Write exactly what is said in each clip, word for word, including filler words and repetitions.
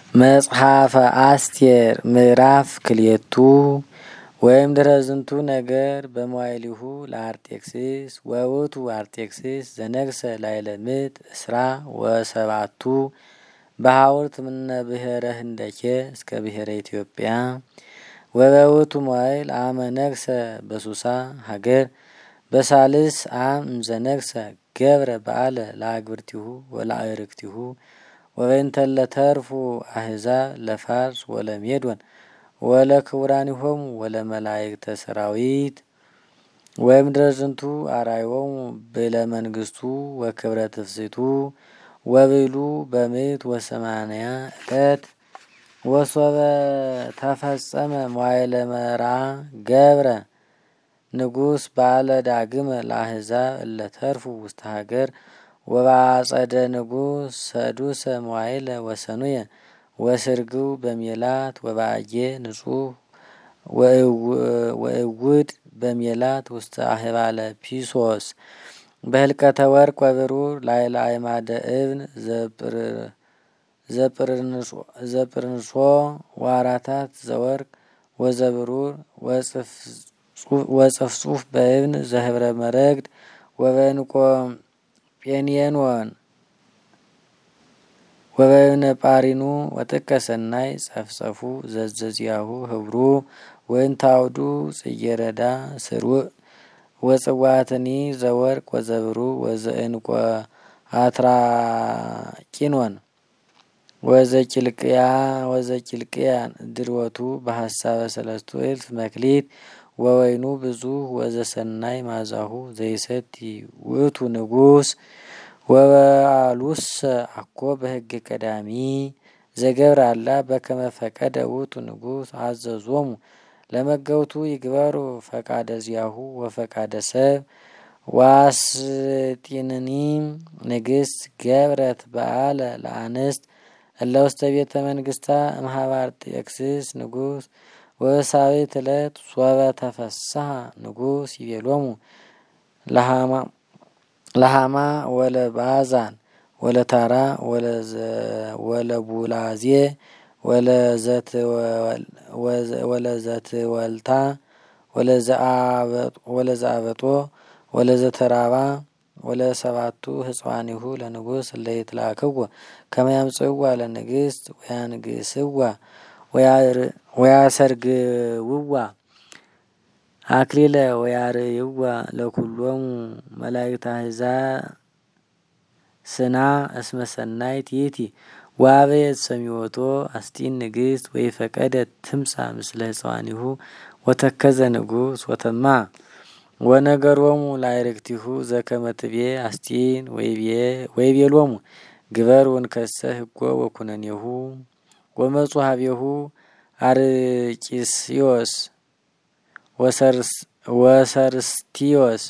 መጽሐፈ አስቴር ምዕራፍ ክልኤቱ ወይም ድረዝንቱ ነገር በመዋይሊሁ ለአርጤክስስ ወውቱ አርጤክስስ ዘነግሰ ላይለ ምጥ እስራ ወሰባቱ በሐውርት ምነ ብሔረ ህንደኬ እስከ ብሔረ ኢትዮጵያ ወበውቱ መዋይል አመ ነግሰ በሱሳ ሀገር በሳልስ አም ዘነግሰ ገብረ በዓለ ለአግብርቲሁ ወለአእርክቲሁ ወበእንተለ ተርፉ አሕዛብ ለፋርስ ወለሜዶን ወለክቡራኒሆሙ ወለመላእክተ ሰራዊት ወይም ድረዝንቱ አራዮሙ ብለ መንግስቱ ወክብረ ትፍስቱ ወብሉ በምት ወሰማንያ ዕለት ወሶበ ተፈጸመ መዋይለ መራ ገብረ ንጉስ ባለ ዳግመ ለአሕዛብ እለተርፉ ውስተ ሀገር ወባጸደ ንጉስ ሰዱሰ መዋይለ ወሰኑየ ወስርግው በሜላት ወባየ ንጹህ ወእውድ በሜላት ውስተ አህባለ ፒሶስ በህልቀተ ወርቅ ወብሩር ላይለ አዕማደ እብን ዘጵርንሶ ዋራታት ዘወርቅ ወዘብሩር ወጽፍጹፍ በእብን ዘህብረ መረግድ ወበእንቆ ጴንየንወን ወበእብነ ጳሪኑ ወጥቀ ሰናይ ጸፍጸፉ ዘዘዚያሁ ህብሩ ወእንታውዱ ጽጌረዳ ስርውእ ወጽዋትኒ ዘወርቅ ወዘብሩ ወዘእንቆ አትራቂኖን ወዘቂልቅያ ወዘቂልቅያ ድርወቱ በሐሳበ ሰለስቱ እልፍ መክሊት ወወይኑ ብዙ ወዘሰናይ ማዛሁ ዘይሰቲ ውእቱ ንጉስ ወበአሉሰ አኮ በህግ ቀዳሚ ዘገብረ አላ በከመ ፈቀደ ውእቱ ንጉስ አዘዞሙ ለመገውቱ ይግበሩ ፈቃደ ዚያሁ ወፈቃደ ሰብ ዋስጢንኒ ንግስት ገብረት በዓለ ለአንስት እለ ውስተ ቤተ መንግስታ እምኀበ አርጤክስስ ንጉስ ወሳቤት ዕለት ሶበ ተፈስሐ ንጉስ ይቤሎሙ ለሃማ ወለባዛን ወለታራ ወለቡላዜ ወለዘትወልታ ወለዘአበጦ ወለዘተራባ ወለሰባቱ ህጽዋኒሁ ለንጉስ ለይትላክዎ ከመ ያምጽእዋ ለንግስት ወያንግስዋ ወያሰርግውዋ አክሊለ ወያርይዋ ለኩሎሙ መላእክተ አሕዛብ ስና እስመ ሰናይት ይእቲ ወአበየት ሰሚዖቶ አስጢን ንግስት ወይፈቀደት ትምጻ ምስለ ህጽዋኒሁ ወተከዘ ንጉስ ወተማ ወነገሮሙ ላዕርክቲሁ ዘከመ ትቤ አስጢን ወይቤሎሙ ግበር ወንከሰ ህጎ ወኩነኔሁ ወመጹ ሀቤሁ አርቂስዮስ ወሰርስቲዮስ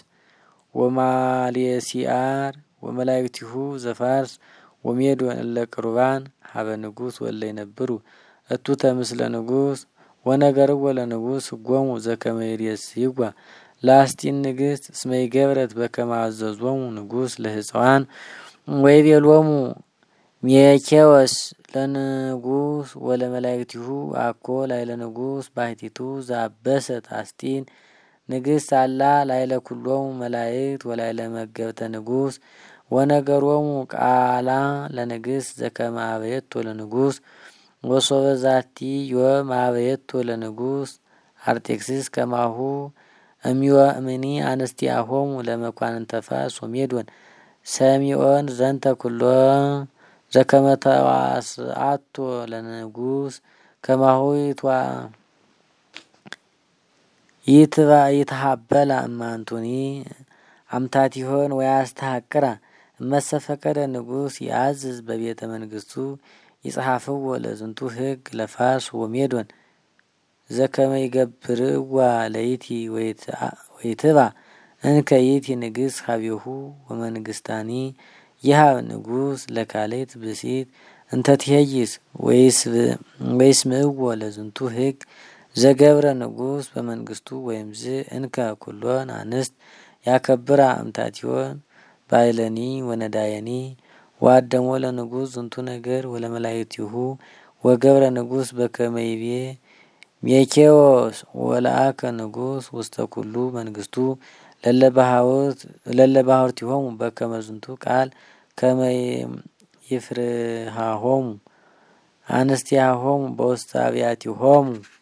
ወማሌሲአር ወመላእክቲሁ ዘፋርስ ወሜዶን እለ ቅሩባን ሀበ ንጉስ ወለ ይነብሩ እቱተ ምስለ ንጉስ ወነገርዎ ለንጉስ ህጎሙ ዘከመ ይሬስይዋ ለአስጢን ንግስት እስመ ይገብረት በከመ አዘዞሙ ንጉስ ለህጽዋን ወይቤሎሙ ሜኬዎስ ለንጉስ ወለመላእክቲሁ አኮ ላይለ ንጉስ ባሕቲቱ ዘአበሰት አስጢን ንግስት አላ ላይለ ኩሎሙ መላእክት ወላይለ መገብተ ንጉስ ወነገሮሙ ቃላ ለንግስት ዘከመ አበየቶ ለንጉስ ወሶበ ዛቲ ዮም አበየቶ ለንጉስ አርጤክስስ ከማሁ እምዮምኒ አንስቲያሆሙ ለመኳንንተ ፋርስ ወሜዶን ሰሚዖን ዘንተ ኩሎ ዘከመ ተዋስአቶ ለንጉስ ከማሁ ይትሃበላ እማንቱኒ አምታቲሆን ወያስተሐቅራ እመሰፈቀደ ንጉስ ያዝዝ በቤተ መንግስቱ ይጽሐፍዎ ለዝንቱ ህግ ለፋርስ ወሜዶን ዘከመ ይገብርዋ ለይቲ ወይትባ እንከ ይቲ ንግስ ሀቤሁ ወመንግስታኒ ይሃብ ንጉስ ለካሌት ብሲት እንተ ትሄይስ ወይስምዕዎ ለዝንቱ ህግ ዘገብረ ንጉስ በመንግስቱ ወይምዝ እንከ ኩሎን አንስት ያከብራ እምታቲሆን ባይለኒ ወነዳየኒ ዋደሞ ለንጉስ ዝንቱ ነገር ወለመላእክቲሁ ወገብረ ንጉስ በከመይቤ ሜኬዎስ ወለአከ ንጉስ ውስተ ኩሉ መንግስቱ ለለባህርቲሆሙ በከመ ዝንቱ ቃል ከመ ይፍርሃሆሙ አንስቲያሆሙ በውስተ አብያቲሆሙ